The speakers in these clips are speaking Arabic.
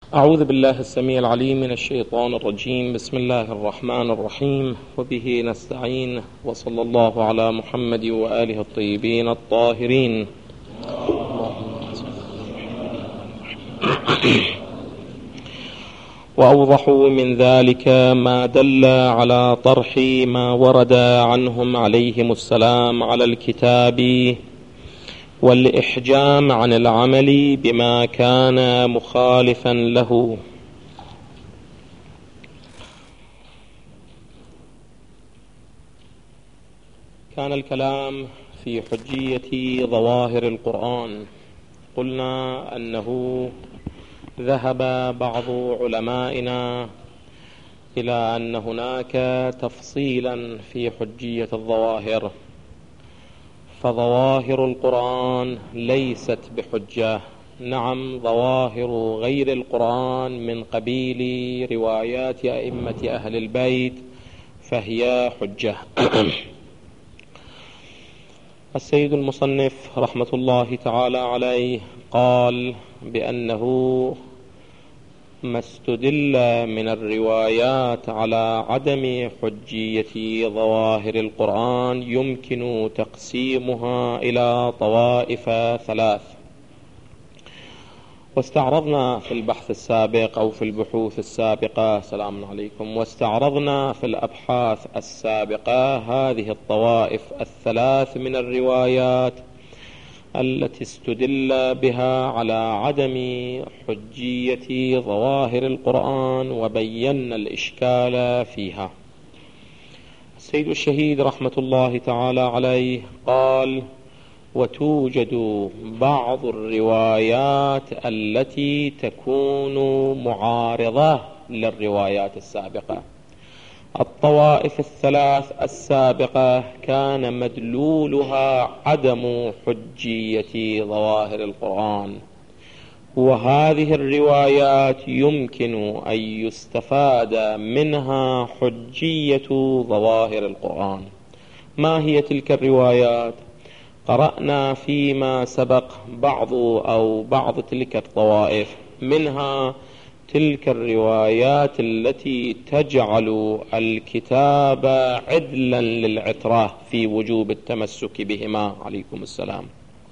أعوذ بالله السميع العليم من الشيطان الرجيم. بسم الله الرحمن الرحيم، وبه نستعين، وصلى الله على محمد وآله الطيبين الطاهرين. وأوضح من ذلك ما دل على طرح ما ورد عنهم عليهم السلام على الكتاب والإحجام عن العمل بما كان مخالفا له. كان الكلام في حجية ظواهر القرآن. قلنا أنه ذهب بعض علمائنا إلى أن هناك تفصيلا في حجية الظواهر، فظواهر القرآن ليست بحجة. نعم، ظواهر غير القرآن من قبيل روايات أئمة أهل البيت فهي حجة. السيد المصنف رحمة الله تعالى عليه قال بأنه ما استدل من الروايات على عدم حجية ظواهر القرآن يمكن تقسيمها إلى طوائف ثلاث. واستعرضنا في البحث السابق أو في البحوث السابقة، سلام عليكم، واستعرضنا في الأبحاث السابقة هذه الطوائف الثلاث من الروايات التي استدل بها على عدم حجية ظواهر القرآن، وبينا الإشكال فيها. السيد الشهيد رحمة الله تعالى عليه قال: وتوجد بعض الروايات التي تكون معارضة للروايات السابقة. الطوائف الثلاث السابقة كان مدلولها عدم حجية ظواهر القرآن، وهذه الروايات يمكن أن يستفاد منها حجية ظواهر القرآن. ما هي تلك الروايات؟ قرأنا فيما سبق بعض تلك الطوائف، منها تلك الروايات التي تجعل الكتاب عدلا للعترة في وجوب التمسك بهما، عليكم السلام،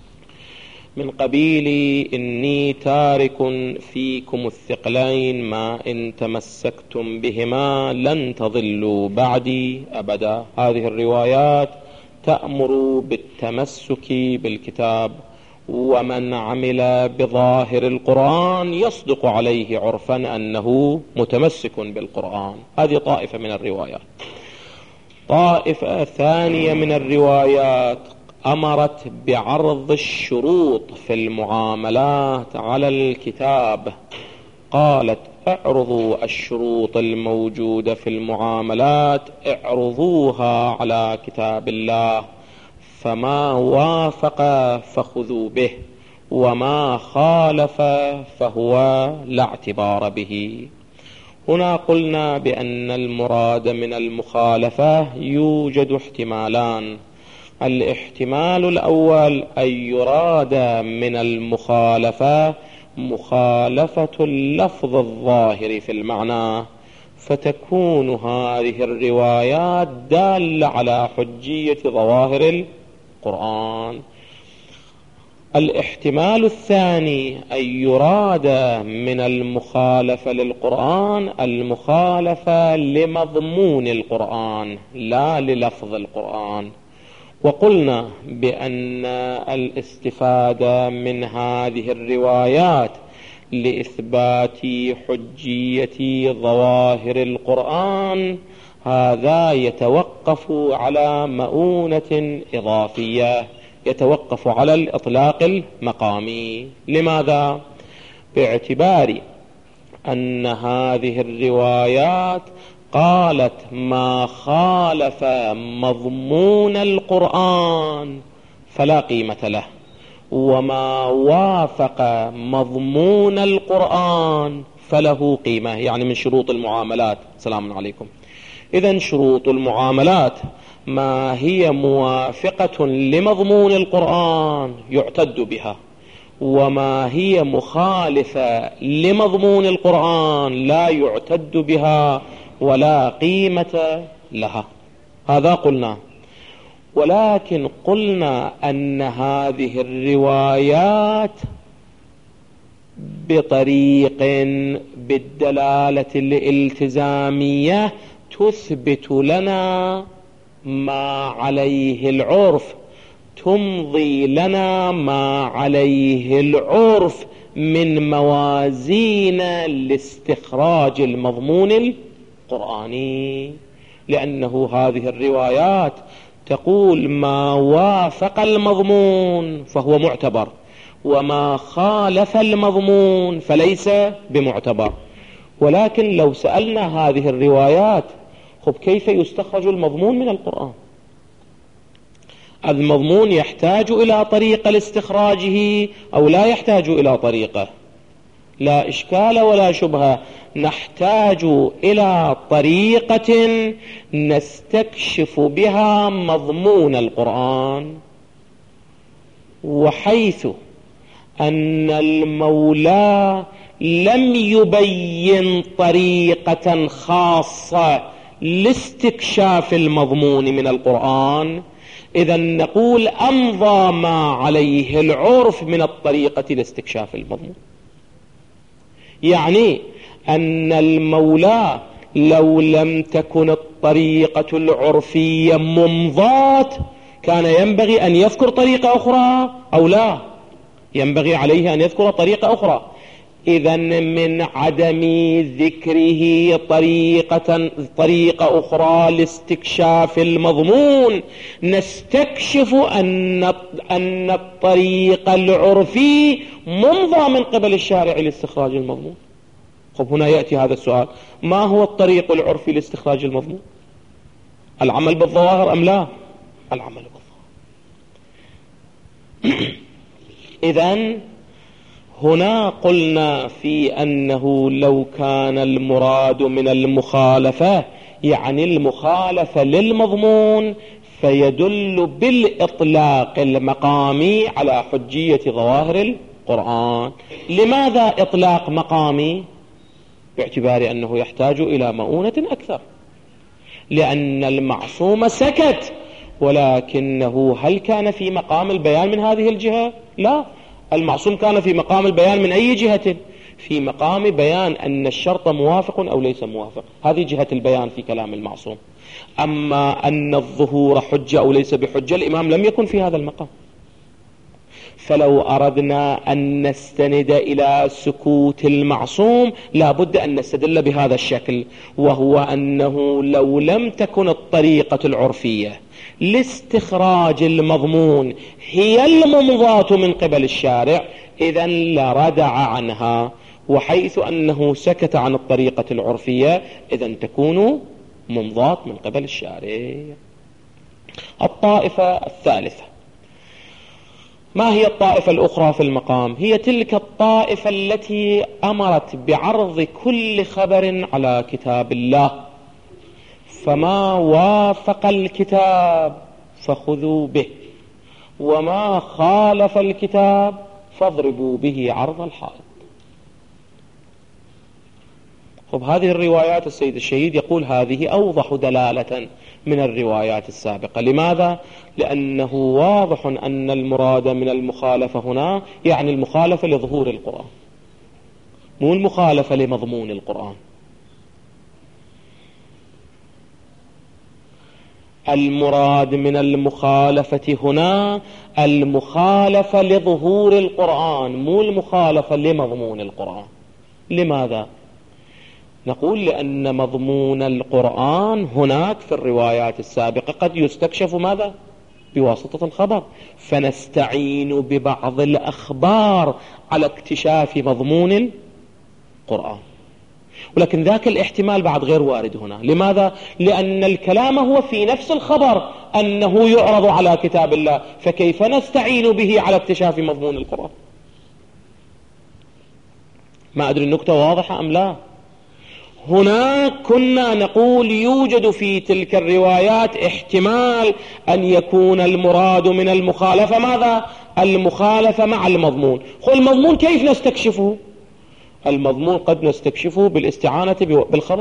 من قبيل إني تارك فيكم الثقلين ما إن تمسكتم بهما لن تضلوا بعدي أبدا. هذه الروايات تأمر بالتمسك بالكتاب، ومن عمل بظاهر القرآن يصدق عليه عرفا أنه متمسك بالقرآن. هذه طائفة من الروايات. طائفة ثانية من الروايات أمرت بعرض الشروط في المعاملات على الكتاب. قالت: اعرضوا الشروط الموجودة في المعاملات، اعرضوها على كتاب الله، فما وافق فخذوا به، وما خالف فهو لا اعتبار به. هنا قلنا بأن المراد من المخالفة يوجد احتمالان. الاحتمال الأول أن يراد من المخالفة مخالفة اللفظ الظاهر في المعنى، فتكون هذه الروايات دالة على حجية ظواهر القرآن. الاحتمال الثاني أن يراد من المخالفة للقرآن المخالفة لمضمون القرآن لا للفظ القرآن. وقلنا بأن الاستفادة من هذه الروايات لإثبات حجية ظواهر القرآن هذا يتوقف على مؤونة إضافية، يتوقف على الإطلاق المقامي. لماذا؟ باعتبار أن هذه الروايات قالت ما خالف مضمون القرآن فلا قيمة له، وما وافق مضمون القرآن فله قيمة، يعني من شروط المعاملات. سلام عليكم. إذن شروط المعاملات ما هي موافقة لمضمون القرآن يعتد بها، وما هي مخالفة لمضمون القرآن لا يعتد بها ولا قيمة لها. هذا قلنا. ولكن قلنا أن هذه الروايات بطريق بالدلالة الالتزامية تثبت لنا ما عليه العرف، تمضي لنا ما عليه العرف من موازين لاستخراج المضمون القرآني، لأنه هذه الروايات تقول ما وافق المضمون فهو معتبر، وما خالف المضمون فليس بمعتبر. ولكن لو سألنا هذه الروايات كيف يستخرج المضمون من القرآن؟ المضمون يحتاج إلى طريقة لاستخراجه أو لا يحتاج إلى طريقة؟ لا إشكال ولا شبهة، نحتاج إلى طريقة نستكشف بها مضمون القرآن. وحيث أن المولى لم يبين طريقة خاصة لاستكشاف المضمون من القرآن، إذن نقول أمضى ما عليه العرف من الطريقة لاستكشاف المضمون. يعني أن المولى لو لم تكن الطريقة العرفية ممضاة كان ينبغي أن يذكر طريقة أخرى أو لا؟ ينبغي عليه أن يذكر طريقة أخرى. إذن من عدم ذكره طريقة أخرى لاستكشاف المضمون نستكشف أن الطريق العرفي ممضى من قبل الشارع لاستخراج المضمون. هنا يأتي هذا السؤال: ما هو الطريق العرفي لاستخراج المضمون؟ العمل بالظواهر أم لا؟ العمل بالظواهر. إذن هنا قلنا في أنه لو كان المراد من المخالفة يعني المخالفة للمضمون فيدل بالإطلاق المقامي على حجية ظواهر القرآن. لماذا إطلاق مقامي؟ باعتبار أنه يحتاج إلى مؤونة أكثر، لأن المعصوم سكت، ولكنه هل كان في مقام البيان من هذه الجهة؟ لا، المعصوم كان في مقام البيان من أي جهة؟ في مقام بيان أن الشرط موافق أو ليس موافق، هذه جهة البيان في كلام المعصوم. أما أن الظهور حجة أو ليس بحجة الإمام لم يكن في هذا المقام. فلو أردنا أن نستند إلى سكوت المعصوم لا بد أن نستدل بهذا الشكل، وهو أنه لو لم تكن الطريقة العرفية لاستخراج المضمون هي الممضاة من قبل الشارع إذن لردع عنها، وحيث أنه سكت عن الطريقة العرفية إذن تكون ممضاة من قبل الشارع. الطائفة الثالثة، ما هي الطائفة الأخرى في المقام؟ هي تلك الطائفة التي أمرت بعرض كل خبر على كتاب الله، فما وافق الكتاب فخذوا به، وما خالف الكتاب فاضربوا به عرض الحائط. هذه الروايات السيد الشهيد يقول هذه أوضح دلالة من الروايات السابقة. لماذا؟ لأنه واضح أن المراد من المخالفة هنا يعني المخالفة لظهور القرآن، مو المخالفة لمضمون القرآن. المراد من المخالفة هنا المخالفة لظهور القرآن، مو المخالفة لمضمون القرآن. لماذا؟ نقول لأن مضمون القرآن هناك في الروايات السابقة قد يستكشف ماذا؟ بواسطة الخبر، فنستعين ببعض الأخبار على اكتشاف مضمون القرآن، ولكن ذاك الاحتمال بعد غير وارد هنا. لماذا؟ لأن الكلام هو في نفس الخبر أنه يعرض على كتاب الله، فكيف نستعين به على اكتشاف مضمون القرآن؟ ما أدري النكتة واضحة أم لا؟ هنا كنا نقول يوجد في تلك الروايات احتمال أن يكون المراد من المخالفة ماذا؟ المخالفة مع المضمون. المضمون كيف نستكشفه؟ المضمون قد نستكشفه بالاستعانة بالخبر.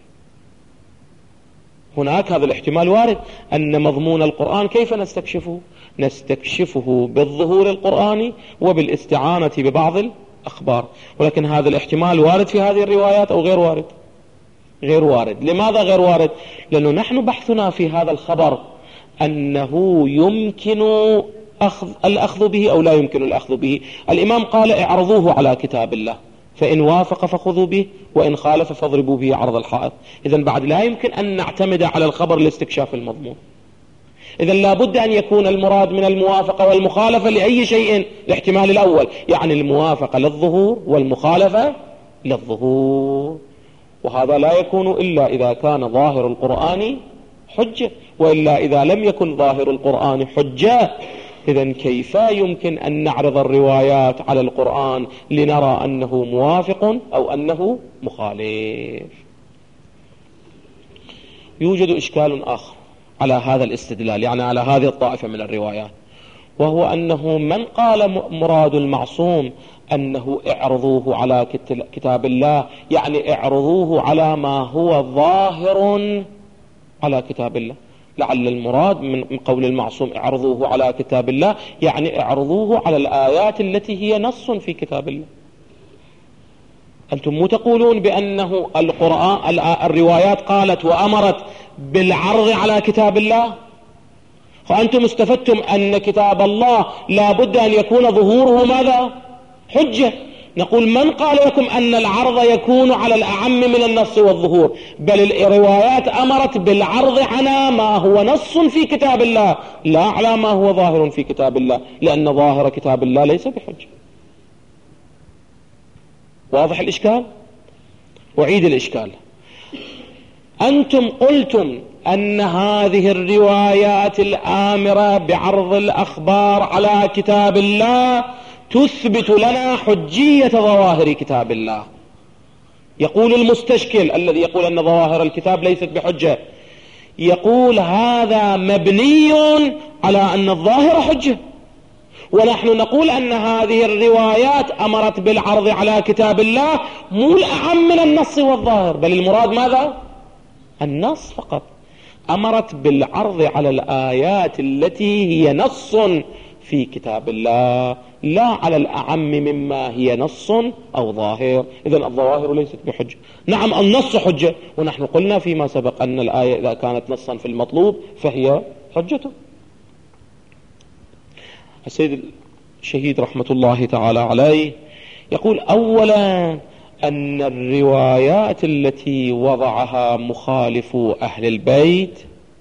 هناك هذا الاحتمال وارد، أن مضمون القرآن كيف نستكشفه؟ نستكشفه بالظهور القرآني وبالاستعانة ببعض الأخبار. ولكن هذا الاحتمال وارد في هذه الروايات أو غير وارد؟ غير وارد. لماذا غير وارد؟ لأنه نحن بحثنا في هذا الخبر أنه يمكن الأخذ به أو لا يمكن الأخذ به. الإمام قال اعرضوه على كتاب الله، فإن وافق فخذوا به، وإن خالف فاضربوا به عرض الحائط. إذن بعد لا يمكن أن نعتمد على الخبر لاستكشاف المضمون. إذن لابد أن يكون المراد من الموافقة والمخالفة لأي شيء الاحتمال الأول، يعني الموافقة للظهور والمخالفة للظهور، وهذا لا يكون إلا إذا كان ظاهر القرآن حجة، وإلا إذا لم يكن ظاهر القرآن حجة إذن كيف يمكن أن نعرض الروايات على القرآن لنرى أنه موافق أو أنه مخالف؟ يوجد إشكال آخر على هذا الاستدلال، يعني على هذه الطائفة من الروايات، وهو أنه من قال مراد المعصوم أنه اعرضوه على كتاب الله، يعني اعرضوه على ما هو ظاهر على كتاب الله. لعل المراد من قول المعصوم اعرضوه على كتاب الله يعني اعرضوه على الآيات التي هي نص في كتاب الله. أنتم مو تقولون بأنه القرآن الروايات قالت وأمرت بالعرض على كتاب الله؟ فأنتم استفدتم أن كتاب الله لا بد أن يكون ظهوره ماذا؟ حجة. نقول من قال لكم أن العرض يكون على الأعم من النص والظهور؟ بل الروايات أمرت بالعرض على ما هو نص في كتاب الله لا على ما هو ظاهر في كتاب الله، لأن ظاهر كتاب الله ليس بحجة. واضح الإشكال؟ أعيد الإشكال. أنتم قلتم أن هذه الروايات الآمرة بعرض الأخبار على كتاب الله تثبت لنا حجية ظواهر كتاب الله. يقول المستشكل الذي يقول أن ظواهر الكتاب ليست بحجة، يقول هذا مبني على أن الظاهر حجة، ونحن نقول أن هذه الروايات أمرت بالعرض على كتاب الله مو الأعم من النص والظاهر، بل المراد ماذا؟ النص فقط. أمرت بالعرض على الآيات التي هي نص في كتاب الله لا على الأعم مما هي نص أو ظاهر. إذن الظواهر ليست بحجة. نعم النص حجة، ونحن قلنا فيما سبق أن الآية إذا كانت نصا في المطلوب فهي حجته. السيد الشهيد رحمة الله تعالى عليه يقول أولا أن الروايات التي وضعها مخالف أهل البيت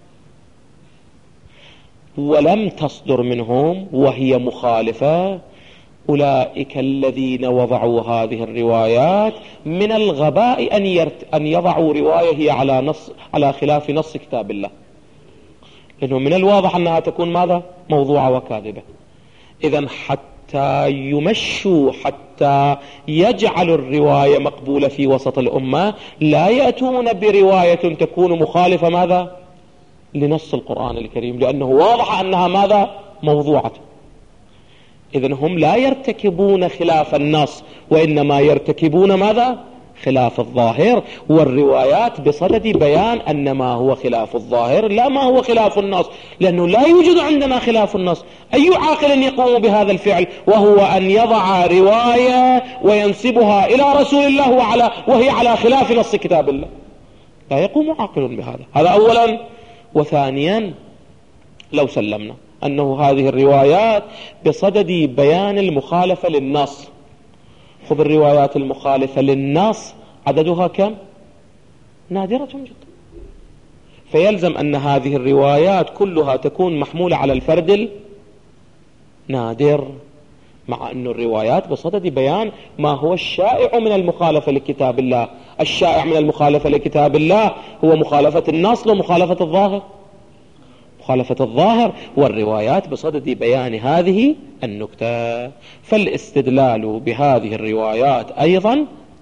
ولم تصدر منهم وهي مخالفة، أولئك الذين وضعوا هذه الروايات من الغباء أن يضعوا رواية هي على خلاف نص كتاب الله، لأنه من الواضح أنها تكون ماذا؟ موضوعة وكاذبة. إذن حتى يمشوا، حتى يجعلوا الرواية مقبولة في وسط الأمة، لا يأتون برواية تكون مخالفة ماذا؟ لنص القرآن الكريم، لأنه واضح أنها ماذا؟ موضوعة. إذن هم لا يرتكبون خلاف النص، وإنما يرتكبون ماذا؟ خلاف الظاهر. والروايات بصدد بيان أن ما هو خلاف الظاهر لا ما هو خلاف النص، لأنه لا يوجد عندنا خلاف النص. أي عاقل يقوم بهذا الفعل وهو أن يضع رواية وينسبها إلى رسول الله وهي على خلاف نص كتاب الله؟ لا يقوم عاقل بهذا. هذا أولا. وثانيا لو سلمنا أنه هذه الروايات بصدد بيان المخالفة للنص، خذ الروايات المخالفة للنص عددها كم؟ نادرة جدا. فيلزم أن هذه الروايات كلها تكون محمولة على الفرد النادر، مع أن الروايات بصدد بيان ما هو الشائع من المخالفة لكتاب الله. الشائع من المخالفة لكتاب الله هو مخالفة النص ومخالفة الظاهر، مخالفة الظاهر، والروايات بصدد بيان هذه النكتة. فالاستدلال بهذه الروايات أيضا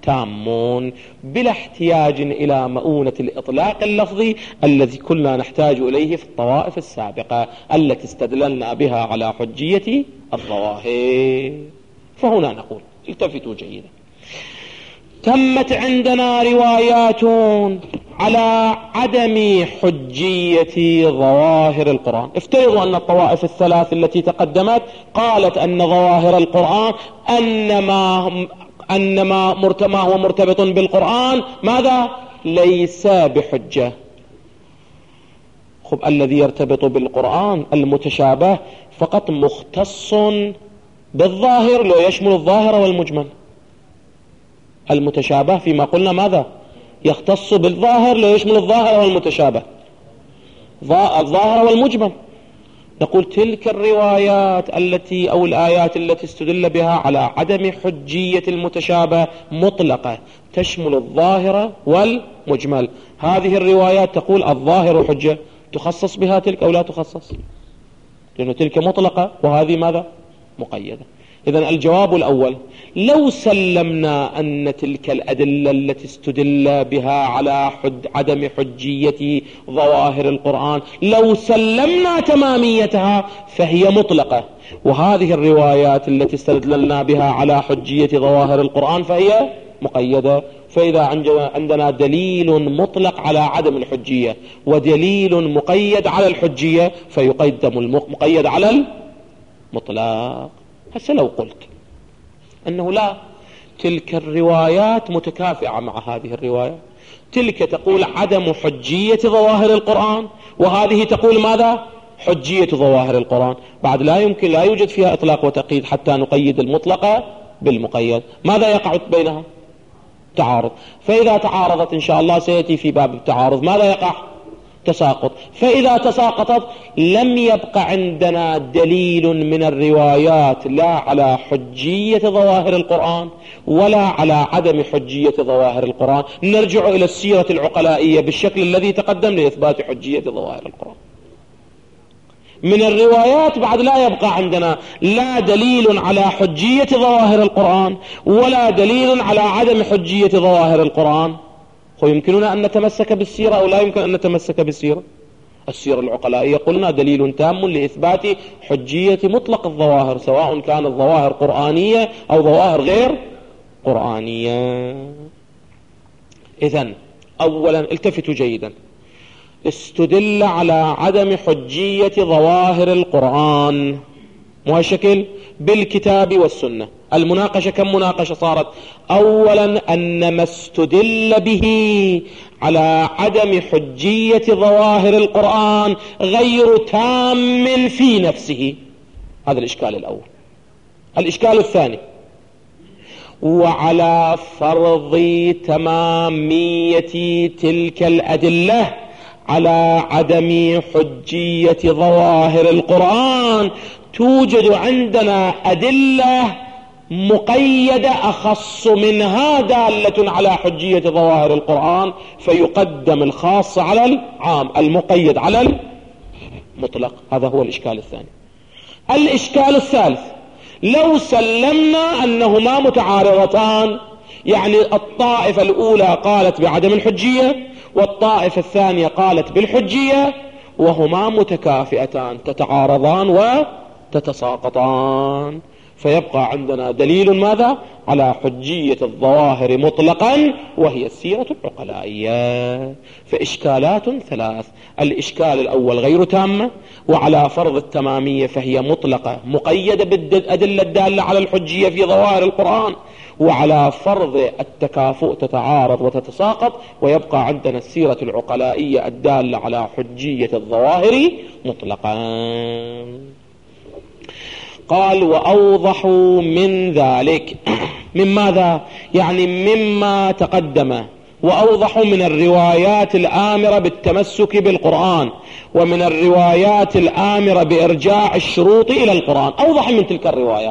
تامون بلا احتياج إلى مؤونة الإطلاق اللفظي الذي كنا نحتاج إليه في الطوائف السابقة التي استدللنا بها على حجية الظواهر. فهنا نقول التفتوا جيدا، تمت عندنا روايات على عدم حجية ظواهر القرآن. افترضوا أن الطوائف الثلاث التي تقدمت قالت أن ظواهر القرآن أن ما هو مرتبط بالقرآن ماذا؟ ليس بحجة. خب الذي يرتبط بالقرآن المتشابه فقط مختص بالظاهر، لو يشمل الظاهر والمجمل. المتشابه فيما قلنا ماذا؟ يختص بالظاهر، لو يشمل الظاهر والمتشابه، الظاهر والمجمل. نقول تلك الروايات التي أو الآيات التي استدل بها على عدم حجية المتشابه مطلقة، تشمل الظاهر والمجمل. هذه الروايات تقول الظاهر حجة، تخصص بها تلك أو لا تخصص؟ لأن تلك مطلقة وهذه ماذا؟ مقيدة. إذن الجواب الأول، لو سلمنا أن تلك الأدلة التي استدل بها على عدم حجية ظواهر القرآن لو سلمنا تماميتها فهي مطلقة، وهذه الروايات التي استدللنا بها على حجية ظواهر القرآن فهي مقيدة. فإذا عندنا دليل مطلق على عدم الحجية ودليل مقيد على الحجية فيقدم المقيد على المطلق. هسه لو قلت أنه لا، تلك الروايات متكافئة مع هذه الرواية، تلك تقول عدم حجية ظواهر القرآن وهذه تقول ماذا؟ حجية ظواهر القرآن، بعد لا يوجد فيها إطلاق وتقييد حتى نقيد المطلق بالمقيد. ماذا يقع بينها؟ تعارض. فإذا تعارضت إن شاء الله سيأتي في باب التعارض ماذا يقع؟ تساقط. فإذا تساقطت لم يبقى عندنا دليل من الروايات لا على حجية ظواهر القرآن ولا على عدم حجية ظواهر القرآن. نرجع إلى السيرة العقلائية بالشكل الذي تقدم لإثبات حجية ظواهر القرآن. من الروايات بعد لا يبقى عندنا لا دليل على حجية ظواهر القرآن ولا دليل على عدم حجية ظواهر القرآن. ويمكننا أن نتمسك بالسيرة أو لا يمكن أن نتمسك بالسيرة؟ السيرة العقلائية قلنا دليل تام لإثبات حجية مطلق الظواهر سواء كانت ظواهر قرآنية أو ظواهر غير قرآنية. إذن أولا التفتوا جيدا، استدل على عدم حجية ظواهر القرآن مشكل بالكتاب والسنة. المناقشة كم مناقشة صارت؟ أولا أن ما استدل به على عدم حجية ظواهر القرآن غير تام في نفسه، هذا الإشكال الأول. الإشكال الثاني، وعلى فرض تمامية تلك الأدلة على عدم حجية ظواهر القرآن توجد عندنا أدلة مقيدة أخص منها دالة على حجية ظواهر القرآن، فيقدم الخاص على العام، المقيد على المطلق. هذا هو الإشكال الثاني. الإشكال الثالث، لو سلمنا أنهما متعارضتان، يعني الطائفة الأولى قالت بعدم الحجية والطائفة الثانية قالت بالحجية وهما متكافئتان تتعارضان وتتساقطان، فيبقى عندنا دليل ماذا؟ على حجية الظواهر مطلقا وهي السيرة العقلائية. فإشكالات ثلاث: الإشكال الأول غير تامة، وعلى فرض التمامية فهي مطلقة مقيدة بالأدلة الدالة على الحجية في ظواهر القرآن، وعلى فرض التكافؤ تتعارض وتتساقط، ويبقى عندنا السيرة العقلائية الدالة على حجية الظواهر مطلقا. قال وأوضح من ذلك، من ماذا؟ يعني مما تقدم، وأوضح من الروايات الآمرة بالتمسك بالقرآن ومن الروايات الآمرة بإرجاع الشروط إلى القرآن، أوضح من تلك الروايات.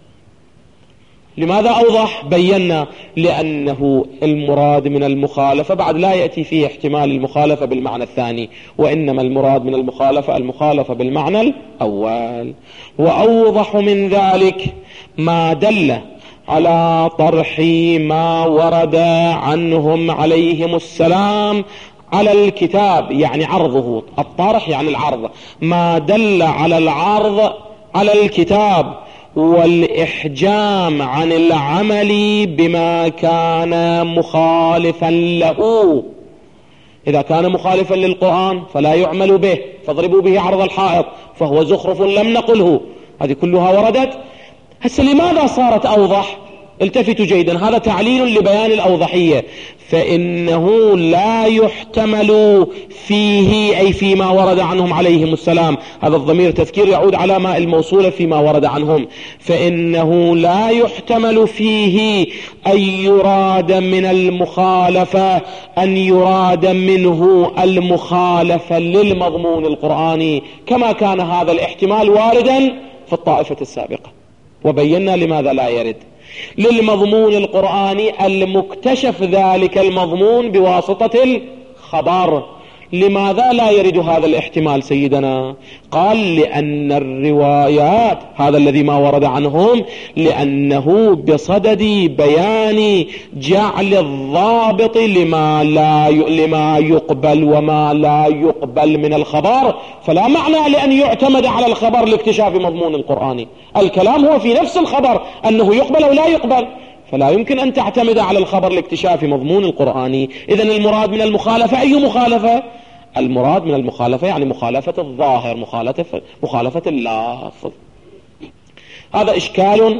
لماذا أوضح؟ بينا لأنه المراد من المخالفة بعد لا يأتي فيه احتمال المخالفة بالمعنى الثاني، وإنما المراد من المخالفة بالمعنى الأول. وأوضح من ذلك ما دل على طرح ما ورد عنهم عليهم السلام على الكتاب، يعني عرضه، الطرح يعني العرض، ما دل على العرض على الكتاب، والإحجام عن العمل بما كان مخالفا له. إذا كان مخالفا للقرآن فلا يعمل به، فاضربوا به عرض الحائط فهو زخرف لم نقله. هذه كلها وردت. هسه لماذا صارت أوضح؟ التفتوا جيدا، هذا تعليل لبيان الأوضحية. فإنه لا يحتمل فيه، أي فيما ورد عنهم عليهم السلام، هذا الضمير تذكير يعود على ما الموصولة فيما ورد عنهم، فإنه لا يحتمل فيه أن يراد من المخالفة، أن يراد منه المخالفة للمضمون القرآني، كما كان هذا الاحتمال واردا في الطائفة السابقة، وبينا لماذا لا يرد. للمضمون القرآني المكتشف ذلك المضمون بواسطة الخبر. لماذا لا يرد هذا الاحتمال سيدنا؟ قال لأن الروايات، هذا الذي ما ورد عنهم، لأنه بصدد بيان جعل الضابط لما يقبل وما لا يقبل من الخبر، فلا معنى لأن يعتمد على الخبر لاكتشاف مضمون القرآن. الكلام هو في نفس الخبر أنه يقبل أو لا يقبل، فلا يمكن أن تعتمد على الخبر لاكتشاف مضمون القرآن. إذن المراد من المخالفة أي مخالفة؟ المراد من المخالفة يعني مخالفة الظاهر، مخالفة اللافظ. هذا إشكال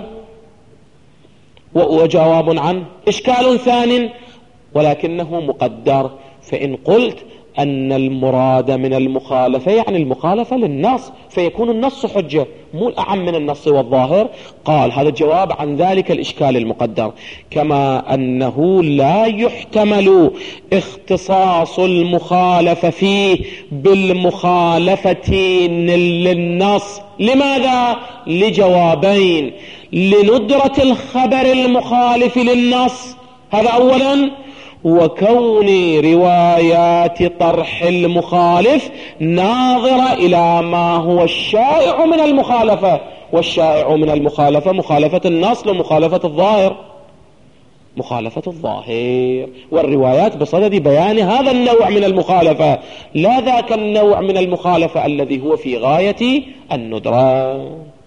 وجواب عنه. إشكال ثاني ولكنه مقدر، فإن قلت أن المراد من المخالفة يعني المخالفة للنص، فيكون النص حجة مو الأعم من النص والظاهر. قال هذا الجواب عن ذلك الإشكال المقدر، كما أنه لا يحتمل اختصاص المخالفة فيه بالمخالفة للنص. لماذا؟ لجوابين: لندرة الخبر المخالف للنص، هذا أولا، وكون روايات طرح المخالف ناظرة إلى ما هو الشائع من المخالفة، والشائع من المخالفة مخالفة النص ومخالفة الظاهر، مخالفة الظاهر، والروايات بصدد بيان هذا النوع من المخالفة، لا ذاك النوع من المخالفة الذي هو في غاية الندرة.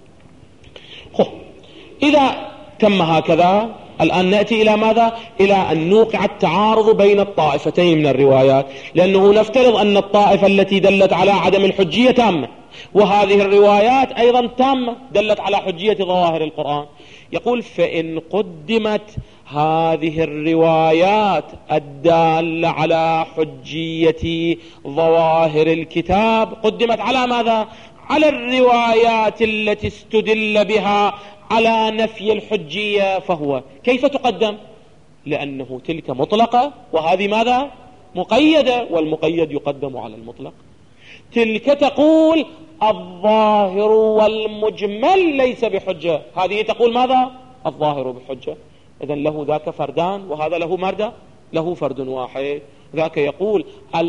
إذا تم هكذا، الآن نأتي إلى ماذا؟ إلى أن نوقع التعارض بين الطائفتين من الروايات، لأنه نفترض أن الطائفة التي دلت على عدم الحجية تامة، وهذه الروايات أيضا تامة دلت على حجية ظواهر القرآن. يقول: فإن قدمت هذه الروايات الدالة على حجية ظواهر الكتاب، قدمت على ماذا؟ على الروايات التي استدل بها على نفي الحجية، فهو كيف تقدم؟ لأنه تلك مطلقة وهذه ماذا؟ مقيدة، والمقيد يقدم على المطلق. تلك تقول الظاهر والمجمل ليس بحجة، هذه تقول ماذا؟ الظاهر بحجة. إذن له ذاك فردان وهذا له مردة، له فرد واحد. ذاك يقول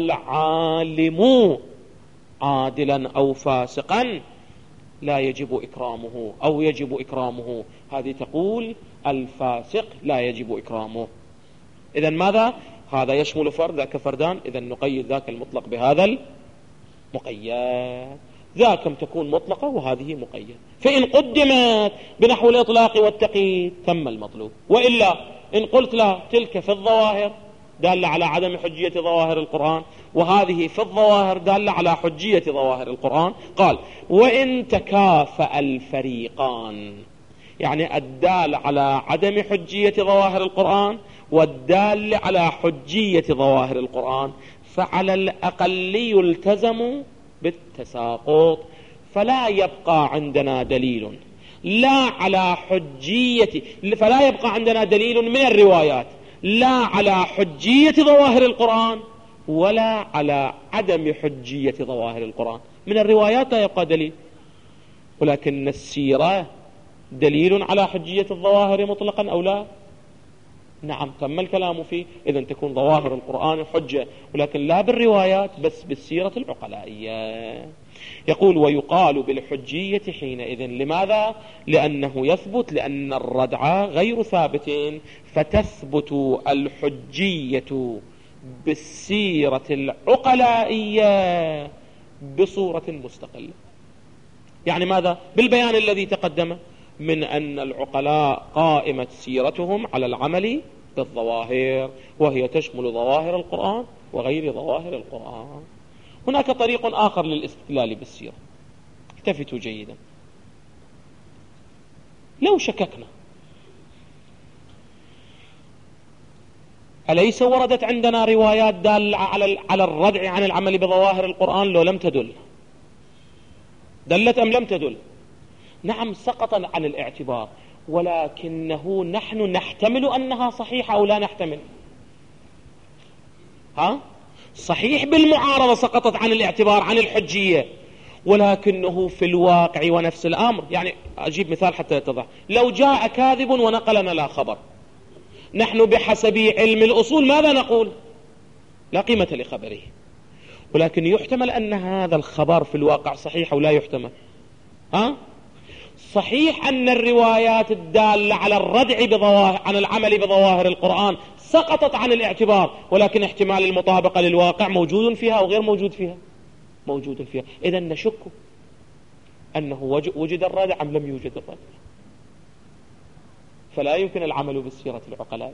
العالم عادلا أو فاسقا لا يجب إكرامه أو يجب إكرامه، هذه تقول الفاسق لا يجب إكرامه. إذن ماذا؟ هذا يشمل فرد ذاك فردان، إذن نقيد ذاك المطلق بهذا المقيد، ذاكم تكون مطلقة وهذه مقيد. فإن قدمت بنحو الإطلاق والتقييد تم المطلوب، وإلا إن قلت لا، تلك في الظواهر دالة على عدم حجية ظواهر القرآن، وهذه في الظواهر دالة على حجية ظواهر القرآن. قال: وإن تكافأ الفريقان، يعني الدال على عدم حجية ظواهر القرآن والدال على حجية ظواهر القرآن، فعلى الأقل يلتزم بالتساقط، فلا يبقى عندنا دليل لا على حجية، فلا يبقى عندنا دليل من الروايات لا على حجية ظواهر القرآن ولا على عدم حجية ظواهر القرآن. من الروايات لا يبقى دليل، ولكن السيرة دليل على حجية الظواهر مطلقا أو لا؟ نعم تم الكلام فيه. إذن تكون ظواهر القرآن حجة، ولكن لا بالروايات بس بالسيرة العقلائية. يقول ويقال بالحجية حينئذ. لماذا؟ لأنه يثبت، لأن الردع غير ثابت، فتثبت الحجية بالسيرة العقلائية بصورة مستقلة. يعني ماذا؟ بالبيان الذي تقدم من أن العقلاء قائمة سيرتهم على العمل بالظواهر، وهي تشمل ظواهر القرآن وغير ظواهر القرآن. هناك طريق آخر للاستدلال بالسيرة، التفتوا جيدا. لو شككنا، أليس وردت عندنا روايات دالة على الردع عن العمل بظواهر القرآن؟ لو لم تدل، دلت أم لم تدل؟ نعم سقط عن الاعتبار، ولكنه نحن نحتمل أنها صحيحة أو لا نحتمل؟ صحيح بالمعارضة سقطت عن الاعتبار عن الحجية، ولكنه في الواقع ونفس الأمر. يعني أجيب مثال حتى يتضح. لو جاء كاذب ونقلنا لا خبر، نحن بحسب علم الأصول ماذا نقول؟ لا قيمة لخبره. ولكن يحتمل أن هذا الخبر في الواقع صحيح أو لا يحتمل؟ صحيح أن الروايات الدالة على الردع عن العمل بظواهر القرآن سقطت عن الاعتبار، ولكن احتمال المطابقة للواقع موجود فيها أو غير موجود فيها؟ موجود فيها. إذن نشك أنه وجد الردع أم لم يوجد الردع. فلا يمكن العمل بالسيرة العقلائية،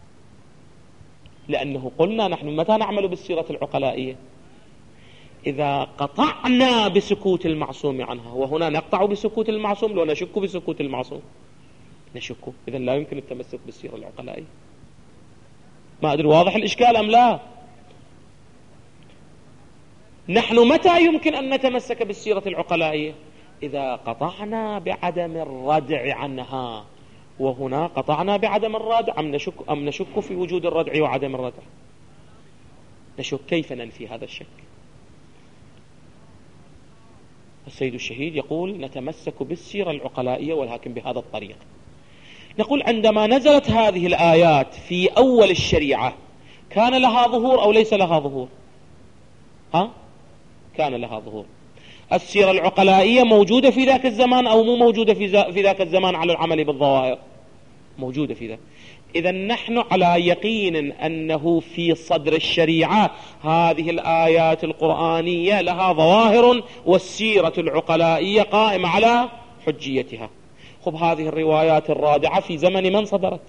لأنه قلنا نحن متى نعمل بالسيرة العقلائية؟ إذا قطعنا بسكوت المعصوم عنها. وهنا نقطع بسكوت المعصوم لو نشك بسكوت المعصوم، نشك. إذن لا يمكن التمسك بالسيرة العقلائية. ما أدري واضح الإشكال أم لا؟ نحن متى يمكن أن نتمسك بالسيرة العقلائية؟ إذا قطعنا بعدم الردع عنها. وهنا قطعنا بعدم الردع أم نشك في وجود الردع وعدم الردع؟ نشك. كيف ننفي هذا الشك؟ السيد الشهيد يقول نتمسك بالسيرة العقلائية، ولكن بهذا الطريق. نقول عندما نزلت هذه الآيات في أول الشريعة كان لها ظهور أو ليس لها ظهور؟ كان لها ظهور. السيرة العقلائية موجودة في ذاك الزمان أو مو موجودة في ذاك الزمان على العمل بالظواهر؟ موجودة في ذاك. إذن نحن على يقين أنه في صدر الشريعة هذه الآيات القرآنية لها ظواهر، والسيرة العقلائية قائمة على حجيتها. خب هذه الروايات الرادعة في زمن من صدرت؟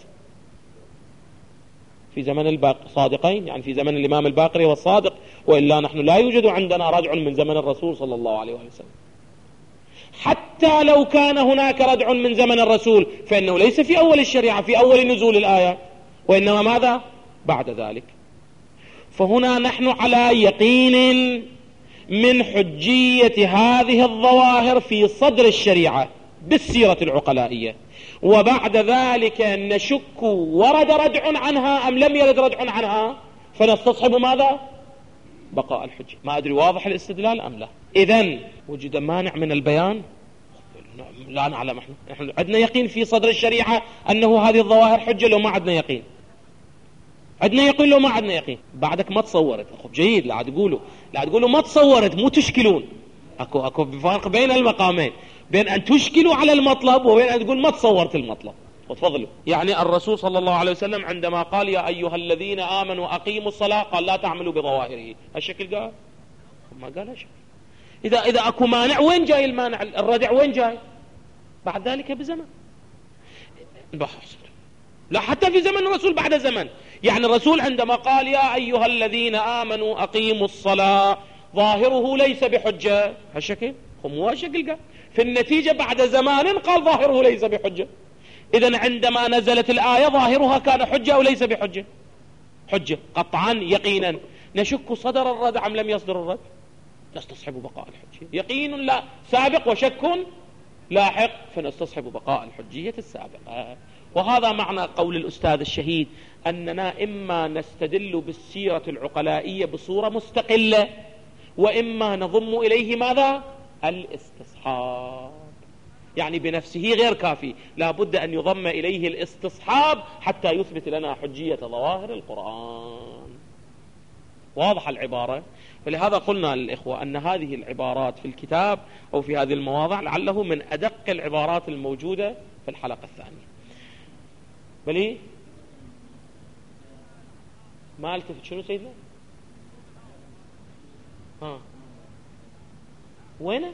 في زمن الصادقين، يعني في زمن الإمام الباقر والصادق، وإلا نحن لا يوجد عندنا ردع من زمن الرسول صلى الله عليه وسلم. حتى لو كان هناك ردع من زمن الرسول فإنه ليس في أول الشريعة، في أول نزول الآية، وإنما ماذا؟ بعد ذلك. فهنا نحن على يقين من حجية هذه الظواهر في صدر الشريعة بالسيرة العقلائية، وبعد ذلك نشك ورد ردع عنها أم لم يرد ردع عنها، فنستصحب ماذا؟ بقاء الحجة. ما أدري واضح الاستدلال أم لا؟ إذن وجد مانع من البيان؟ لا نعلم. احنا عندنا يقين في صدر الشريعة أنه هذه الظواهر حجة لو ما عندنا يقين؟ عندنا يقين لو ما عندنا يقين؟ بعدك ما تصورت. خب جيد، لا تقولوا ما تصورت، مو تشكلون. أكو فرق بين المقامين، بين أن تشكلوا على المطلب وبين أن تقول ما تصورت المطلب. وتفضلوا. يعني الرسول صلى الله عليه وسلم عندما قال يا أيها الذين آمنوا أقيموا الصلاة قال لا تعملوا بظواهره. هالشكل قال؟ ما قال هالشكل. إذا أكو مانع وين جاي المانع؟ الردع وين جاي؟ بعد ذلك بزمن. لا حتى في زمن الرسول بعد زمن. يعني الرسول عندما قال يا أيها الذين آمنوا أقيموا الصلاة ظاهره ليس بحجة. هالشكل؟ مو هالشكل قال. في النتيجة بعد زمان قال ظاهره ليس بحجة. إذن عندما نزلت الآية ظاهرها كان حجة أو ليس بحجة؟ حجة قطعا يقينا. نشك صدر الرد أم لم يصدر الرد؟ نستصحب بقاء الحجية. يقين لا سابق وشك لاحق، فنستصحب بقاء الحجية السابقة. وهذا معنى قول الأستاذ الشهيد أننا إما نستدل بالسيرة العقلائية بصورة مستقلة، وإما نضم إليه ماذا؟ الاستصحاب. يعني بنفسه غير كافي، لا بد أن يضم إليه الاستصحاب حتى يثبت لنا حجية ظواهر القرآن. واضح العبارة؟ فلهذا قلنا للإخوة أن هذه العبارات في الكتاب أو في هذه المواضع لعله من أدق العبارات الموجودة في الحلقة الثانية. بلي ما التفت شنو سيدنا؟ وينه؟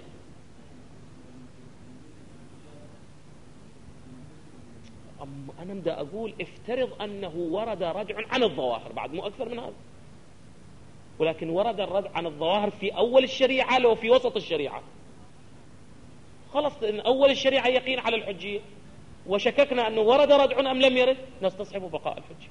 أنا بدي أقول افترض أنه ورد ردع عن الظواهر، بعد مو أكثر من هذا، ولكن ورد الردع عن الظواهر في أول الشريعة لو في وسط الشريعة، خلص إن أول الشريعة يقين على الحجية، وشككنا أنه ورد ردع أم لم يرد، نستصحب بقاء الحجية.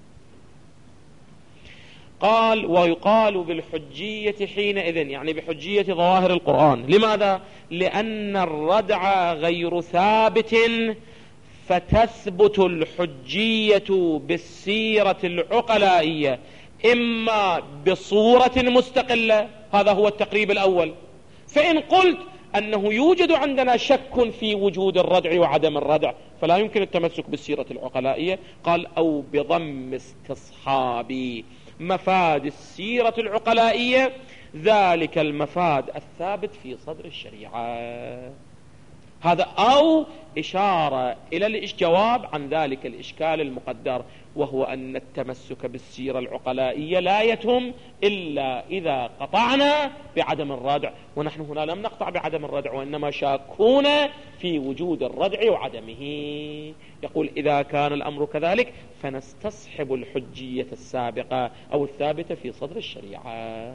قال ويقال بالحجية حينئذ، يعني بحجية ظواهر القرآن. لماذا؟ لأن الردع غير ثابت، فتثبت الحجية بالسيرة العقلائية إما بصورة مستقلة، هذا هو التقريب الأول. فإن قلت أنه يوجد عندنا شك في وجود الردع وعدم الردع فلا يمكن التمسك بالسيرة العقلائية. قال أو بضم استصحاب مفاد السيرة العقلائية ذلك المفاد الثابت في صدر الشريعة. هذا أو إشارة إلى الجواب عن ذلك الإشكال المقدر، وهو أن التمسك بالسيرة العقلائية لا يتم إلا إذا قطعنا بعدم الردع، ونحن هنا لم نقطع بعدم الردع وإنما شاكون في وجود الردع وعدمه. يقول إذا كان الأمر كذلك فنستصحب الحجية السابقة أو الثابتة في صدر الشريعة.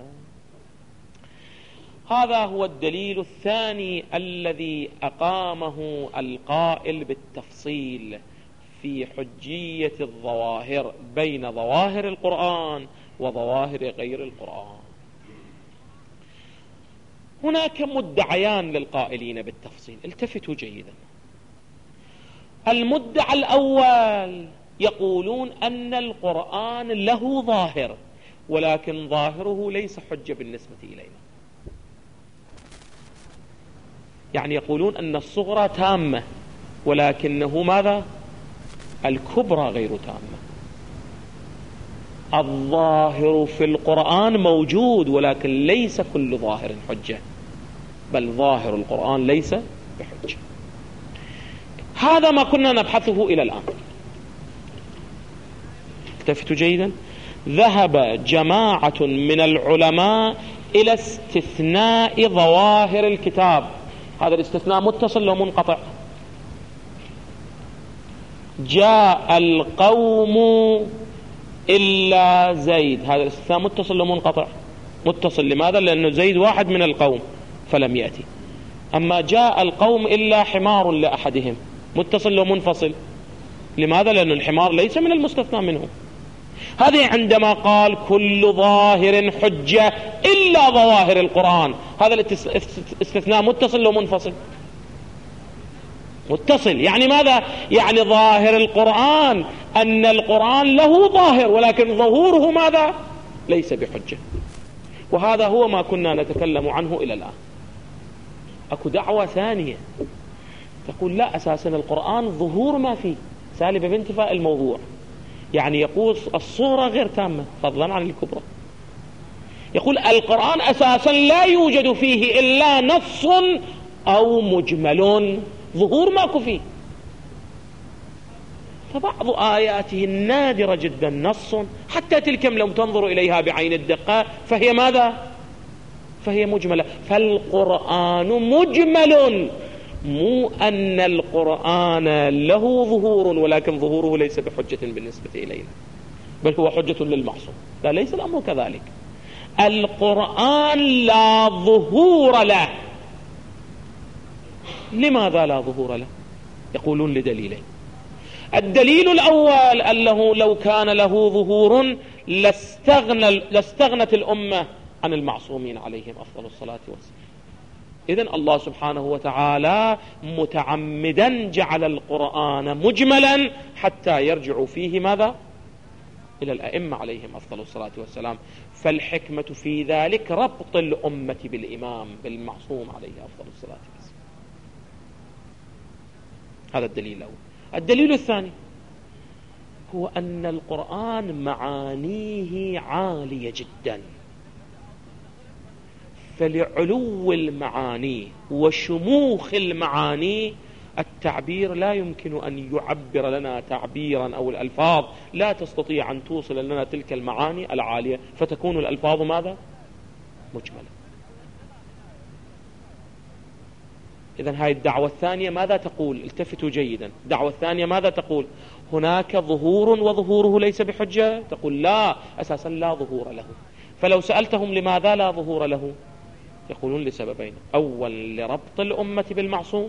هذا هو الدليل الثاني الذي أقامه القائل بالتفصيل في حجية الظواهر بين ظواهر القرآن وظواهر غير القرآن. هناك مدعيان للقائلين بالتفصيل، التفتوا جيدا. المدعى الأول يقولون أن القرآن له ظاهر ولكن ظاهره ليس حجة بالنسبة إلينا، يعني يقولون أن الصغرى تامة ولكنه ماذا؟ الكبرى غير تامة. الظاهر في القرآن موجود ولكن ليس كل ظاهر حجة، بل ظاهر القرآن ليس بحجة. هذا ما كنا نبحثه إلى الآن. اكتفتوا جيدا. ذهب جماعة من العلماء إلى استثناء ظواهر الكتاب. هذا الاستثناء متصل لو منقطع؟ جاء القوم إلا زيد، هذا الاستثناء متصل لو منقطع؟ متصل. لماذا؟ لأنه زيد واحد من القوم فلم يأتي. أما جاء القوم إلا حمار لأحدهم، متصل لو منفصل؟ لماذا؟ لأن الحمار ليس من المستثنى منه. هذه عندما قال كل ظاهر حجة إلا ظواهر القرآن، هذا الاستثناء متصل لو منفصل؟ متصل. يعني ماذا؟ يعني ظاهر القرآن أن القرآن له ظاهر ولكن ظهوره ماذا؟ ليس بحجة. وهذا هو ما كنا نتكلم عنه إلى الآن. أكو دعوة ثانية تقول لا، أساسا القرآن ظهور ما فيه سالب بانتفاء الموضوع، يعني يقول الصورة غير تامة فضلا عن الكبرى. يقول القرآن أساسا لا يوجد فيه إلا نص أو مجمل، ظهور ماكو فيه. فبعض آياته النادرة جدا نص، حتى تلك لو تنظر إليها بعين الدقة فهي ماذا؟ فهي مجملة. فالقرآن مجمل، مو أن القرآن له ظهور ولكن ظهوره ليس بحجة بالنسبة إلينا، بل هو حجة للمعصوم. لا، ليس الأمر كذلك. القرآن لا ظهور له. لماذا لا ظهور له؟ يقولون لدليلين. الدليل الأول أنه لو كان له ظهور لاستغنت الأمة عن المعصومين عليهم أفضل الصلاة والسلام. إذن الله سبحانه وتعالى متعمدا جعل القرآن مجملا حتى يرجعوا فيه ماذا؟ إلى الأئمة عليهم أفضل الصلاة والسلام. فالحكمة في ذلك ربط الأمة بالإمام بالمعصوم عليه أفضل الصلاة والسلام. هذا الدليل الأول. الدليل الثاني هو أن القرآن معانيه عالية جدا، فلعلو المعاني وشموخ المعاني التعبير لا يمكن أن يعبر لنا تعبيرا، أو الألفاظ لا تستطيع أن توصل لنا تلك المعاني العالية، فتكون الألفاظ ماذا؟ مجملة. إذن هاي الدعوة الثانية ماذا تقول؟ التفتوا جيدا. الدعوة الثانية ماذا تقول؟ هناك ظهور وظهوره ليس بحجة؟ تقول لا، أساسا لا ظهور له. فلو سألتهم لماذا لا ظهور له، يقولون لسببين: أول لربط الأمة بالمعصوم،